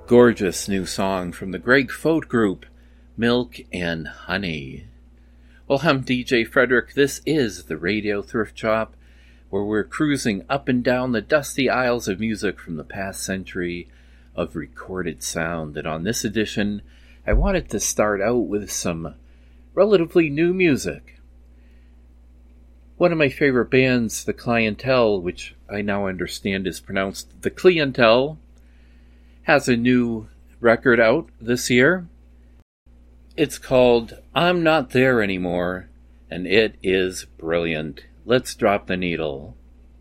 Gorgeous new song from the Greg Fote Group, Milk and Honey. Well, I'm DJ Frederick. This is the Radio Thrift Shop, where we're cruising up and down the dusty aisles of music from the past century of recorded sound. And on this edition, I wanted to start out with some relatively new music. One of my favorite bands, The Clientele, which I now understand is pronounced The Clientele, has a new record out this year. It's called I'm Not There Anymore, and it is brilliant. Let's drop the needle.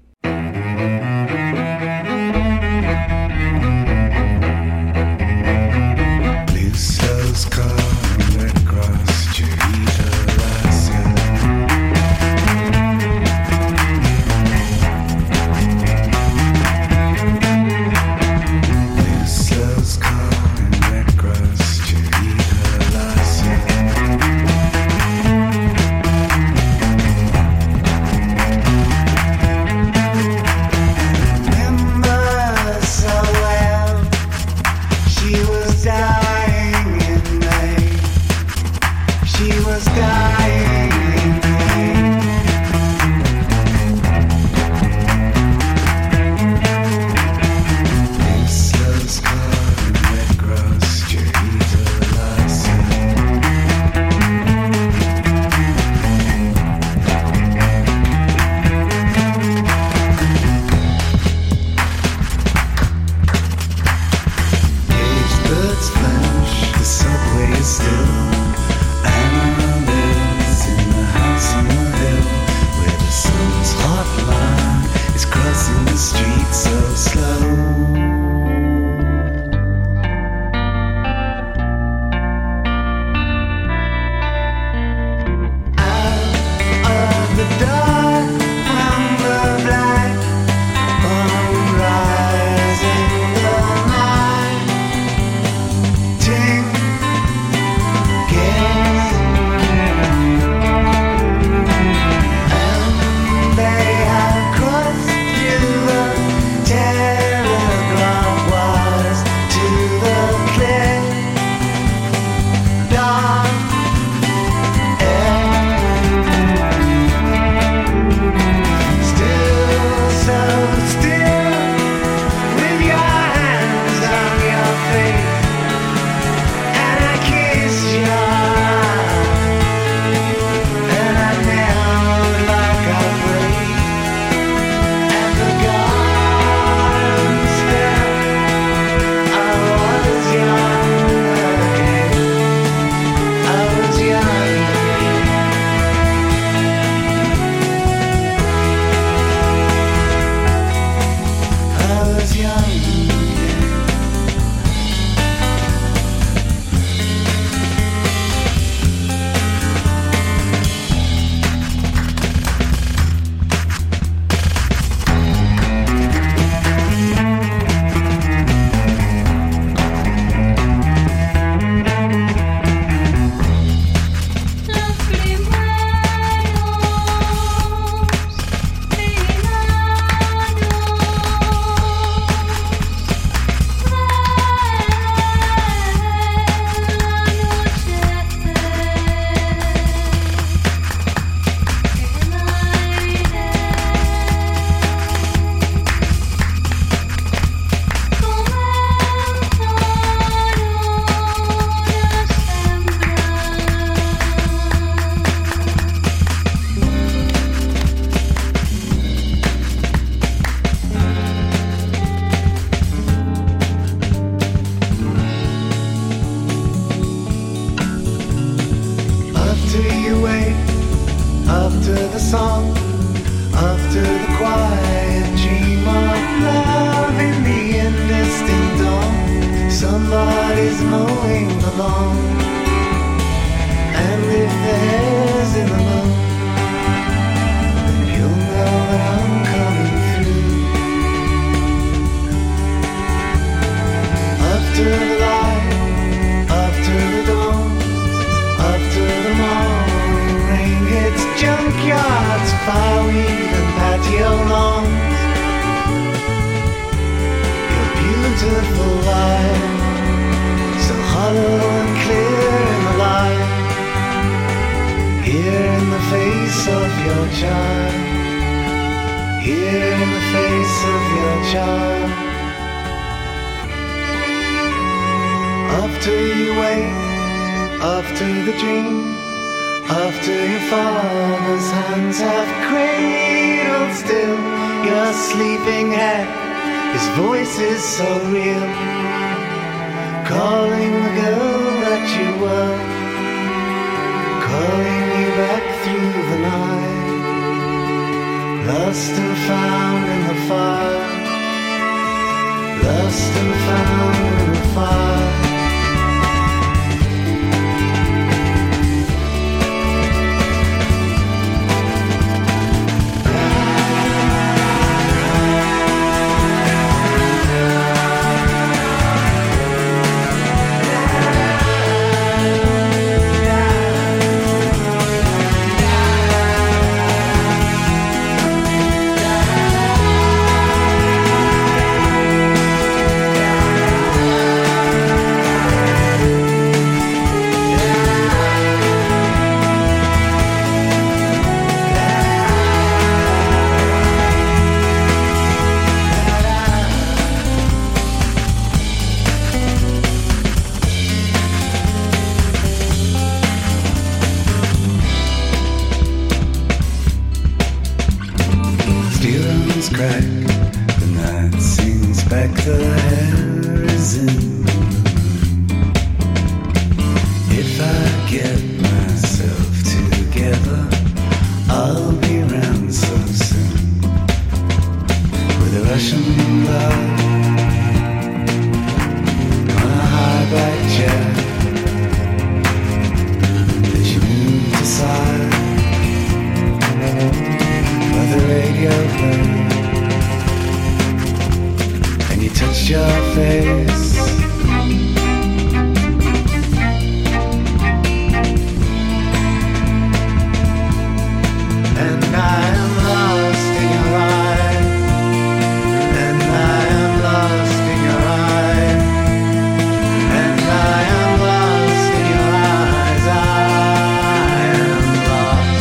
Blue cells come red across Chorita Lacia. Blue cells come red across Chorita Lacia. Remember so well, she was dying in May. She was dying in May. This love's called Red Cross Chorita Lacia. Caged birds flash, the subway is still. Anna lives in the house on the hill, where the sun's hot line is crossing the street so slow. Out of the dark, from the black, sunrise in the night. Ting, guess, and they have crossed through the telegraph wires to the clear, dark air. Still so still, with your hands on your face, and I kiss your eyes, and I knelt like I prayed, and the garden fell. I was young again. I was young again. I was young again. After you wait, after the song, after the quiet dream of love in the indistinct dawn, somebody's mowing the lawn, and if the hair's in the moon, then you'll know that I'm coming through. After the light, after the dawn, after the morning rain hits junkyards, fireweed and patio lawns, your beautiful life child. After you wake, after the dream, after your father's hands have cradled still your sleeping head, his voice is so real, calling the girl that you were, calling you back through the night, lost and found in the fire, lost and found in the fire. Crack, the night sings back, the hair is in the moon. If I get myself together, I'll be round so soon, with a Russian blood on a high-back chair that you moved aside, by the radio playing. You touched your face, and I am lost in your eyes, and I am lost in your eyes, and I am lost in your eyes, I am lost.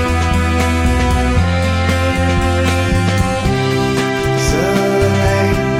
So late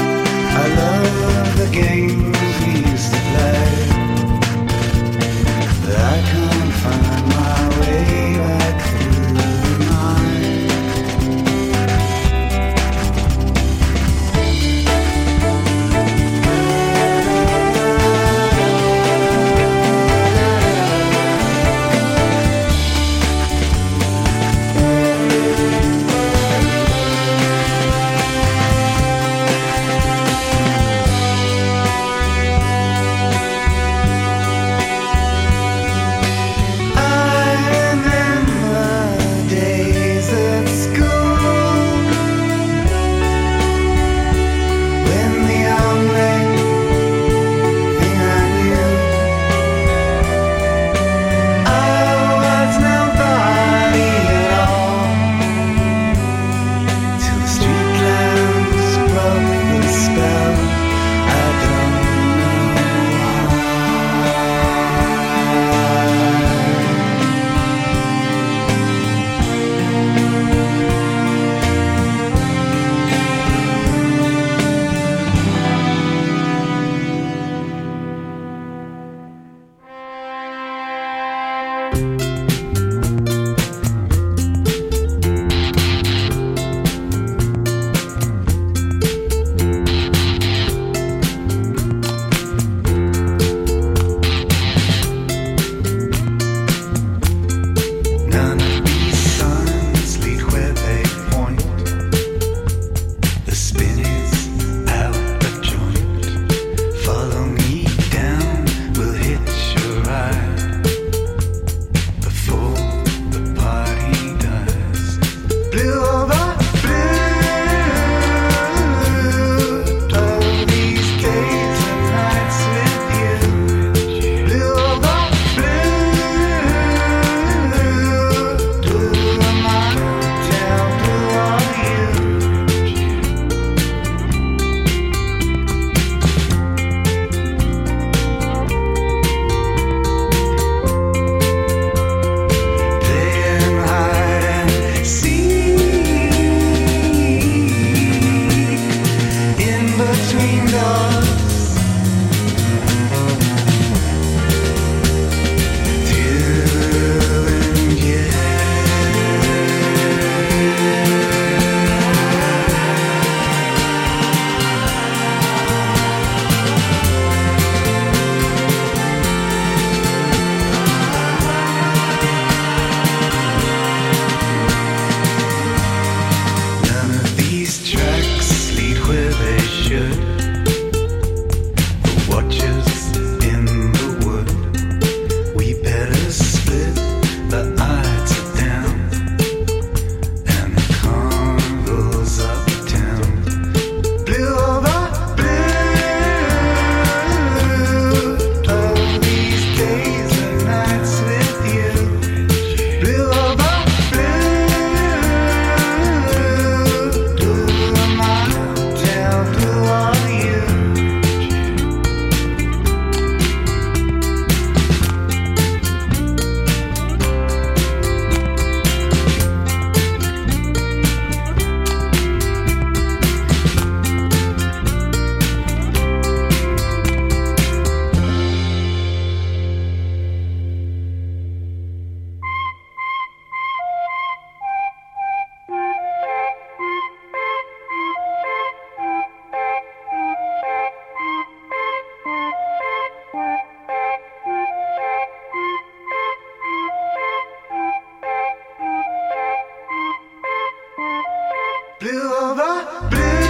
Blue over blue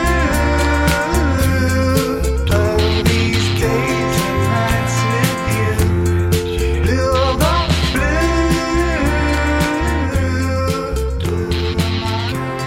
of these days and nights with you. Blue over blue, blue of my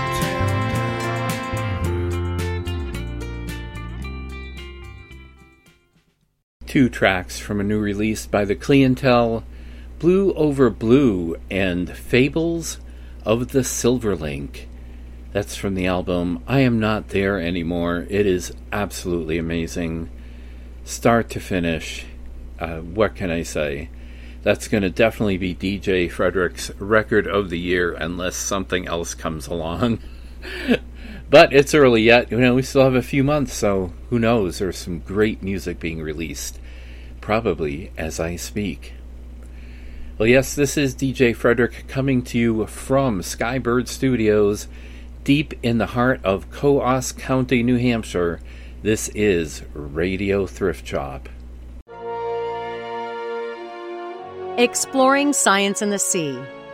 hotel. Two tracks from a new release by The Clientele, Blue Over Blue and Fables of the Silverlink. That's from the album I Am Not There Anymore. It is absolutely amazing. Start to finish. What can I say? That's going to definitely be DJ Frederick's record of the year unless something else comes along. But it's early yet. We still have a few months, so who knows? There's some great music being released, probably as I speak. Well, yes, this is DJ Frederick coming to you from Skybird Studios, deep in the heart of Coos County, New Hampshire. This is Radio Thrift Shop. Exploring science in the sea.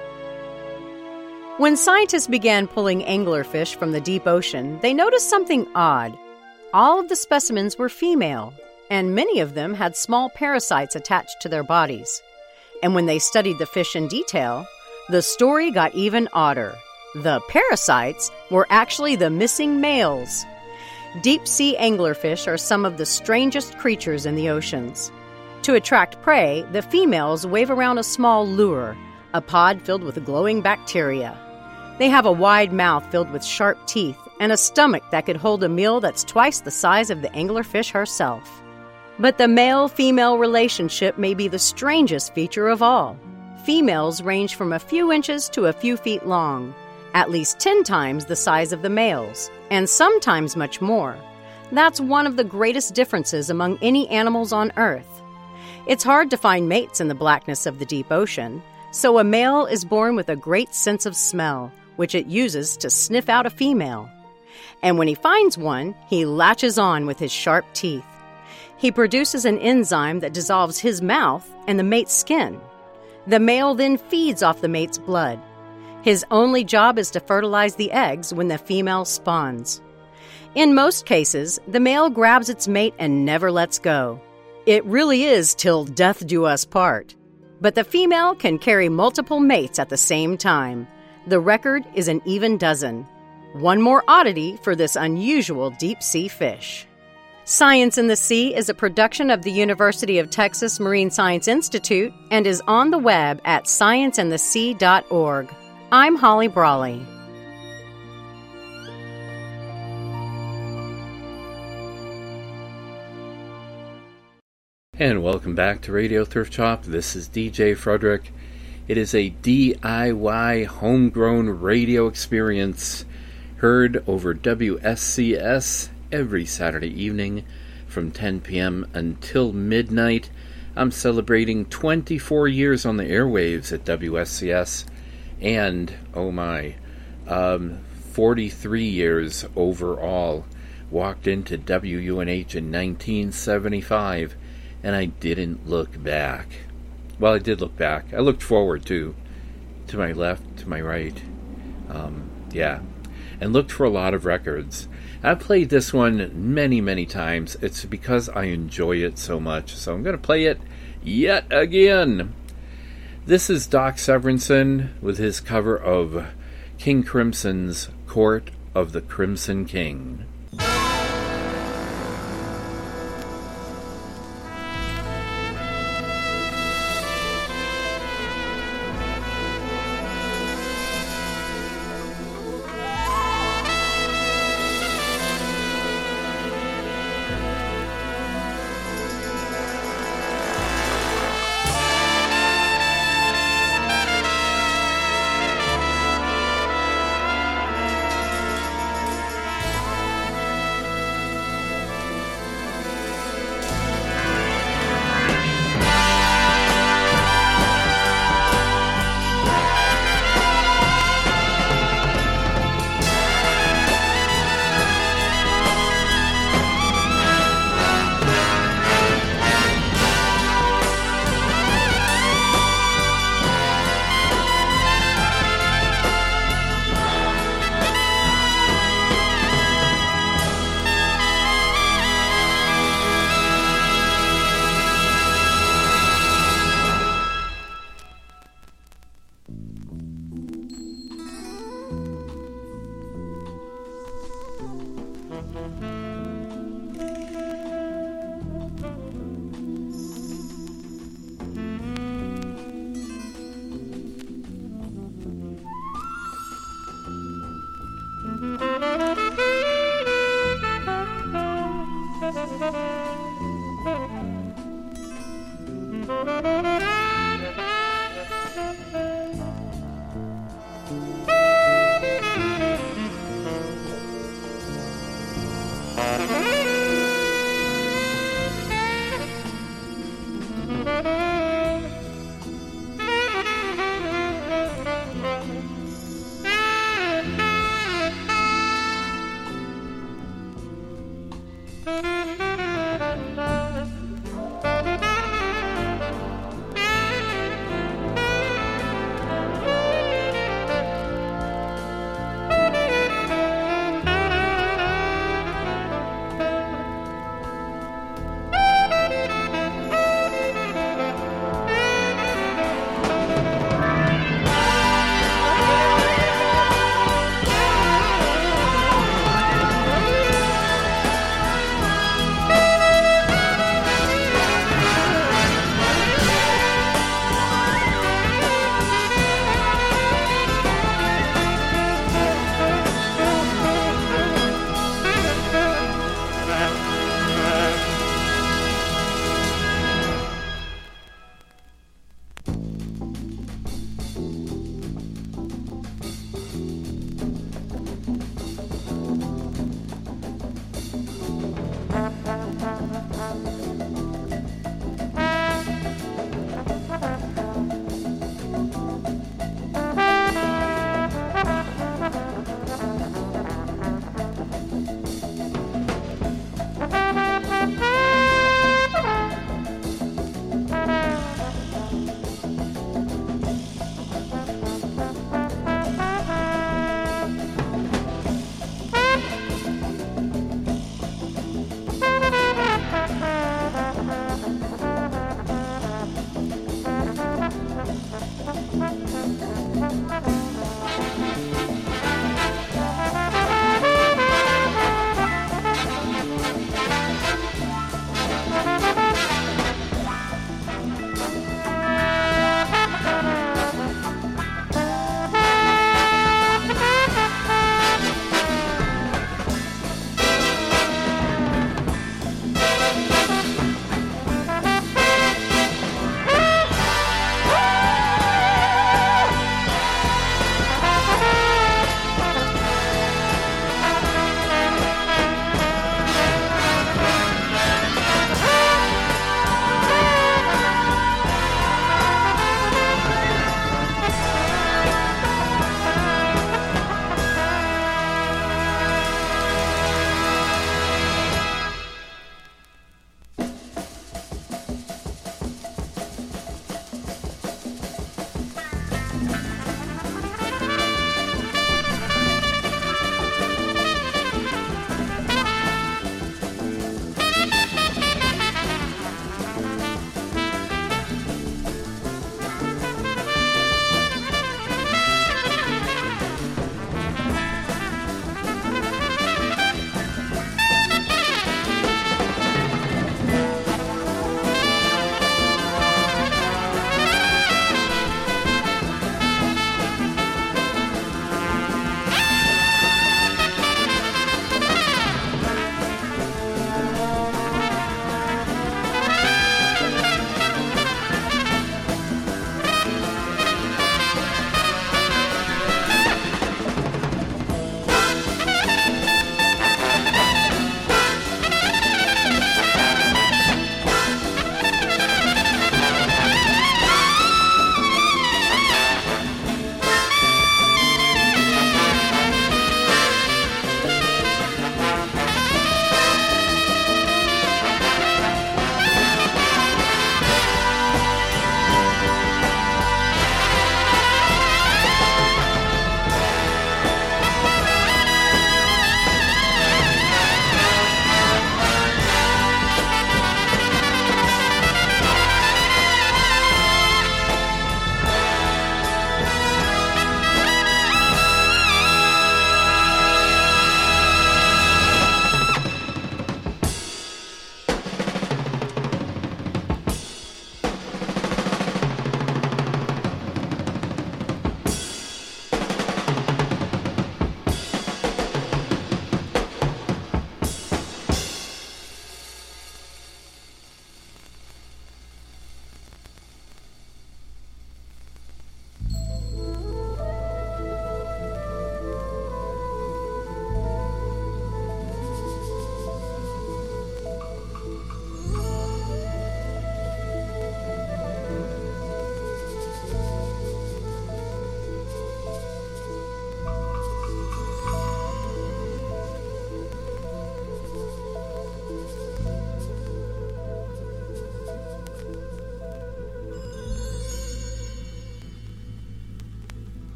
When scientists began pulling anglerfish from the deep ocean, they noticed something odd. All of the specimens were female, and many of them had small parasites attached to their bodies. And when they studied the fish in detail, the story got even odder. The parasites were actually the missing males. Deep-sea anglerfish are some of the strangest creatures in the oceans. To attract prey, the females wave around a small lure, a pod filled with glowing bacteria. They have a wide mouth filled with sharp teeth and a stomach that could hold a meal that's twice the size of the anglerfish herself. But the male-female relationship may be the strangest feature of all. Females range from a few inches to a few feet long, at least 10 times the size of the males, and sometimes much more. That's one of the greatest differences among any animals on Earth. It's hard to find mates in the blackness of the deep ocean, so a male is born with a great sense of smell, which it uses to sniff out a female. And when he finds one, he latches on with his sharp teeth. He produces an enzyme that dissolves his mouth and the mate's skin. The male then feeds off the mate's blood. His only job is to fertilize the eggs when the female spawns. In most cases, the male grabs its mate and never lets go. It really is till death do us part. But the female can carry multiple mates at the same time. The record is an even dozen. One more oddity for this unusual deep-sea fish. Science in the Sea is a production of the University of Texas Marine Science Institute and is on the web at scienceinthesea.org. I'm Holly Brawley. And welcome back to Radio Thrift Shop. This is DJ Frederick. It is a DIY homegrown radio experience heard over WSCS every Saturday evening from 10 p.m. until midnight. I'm celebrating 24 years on the airwaves at WSCS and, 43 years overall. Walked into WUNH in 1975, and I didn't look back. Well, I did look back. I looked forward, too. To my left, to my right. And looked for a lot of records. I've played this one many, many times. It's because I enjoy it so much. So I'm going to play it yet again. This is Doc Severinsen with his cover of King Crimson's Court of the Crimson King.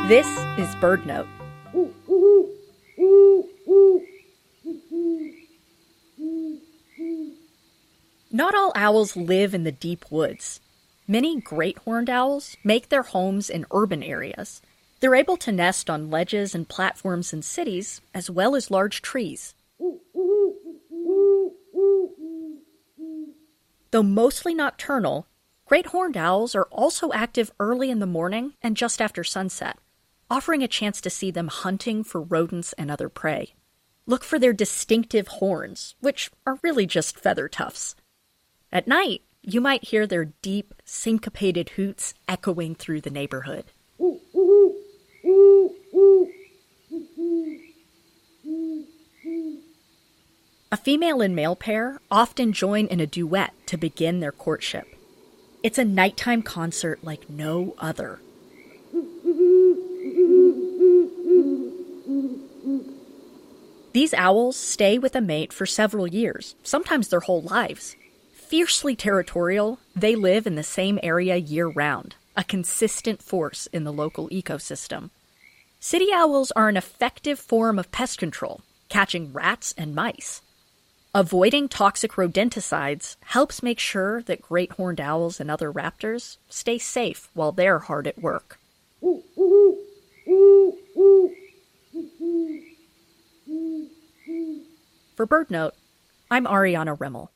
This is BirdNote. Not all owls live in the deep woods. Many great horned owls make their homes in urban areas. They're able to nest on ledges and platforms in cities, as well as large trees. Though mostly nocturnal, great horned owls are also active early in the morning and just after sunset, offering a chance to see them hunting for rodents and other prey. Look for their distinctive horns, which are really just feather tufts. At night, you might hear their deep, syncopated hoots echoing through the neighborhood. A female and male pair often join in a duet to begin their courtship. It's a nighttime concert like no other. These owls stay with a mate for several years, sometimes their whole lives. Fiercely territorial, they live in the same area year-round, a consistent force in the local ecosystem. City owls are an effective form of pest control, catching rats and mice. Avoiding toxic rodenticides helps make sure that great horned owls and other raptors stay safe while they're hard at work. For BirdNote, I'm Ariana Rimmel.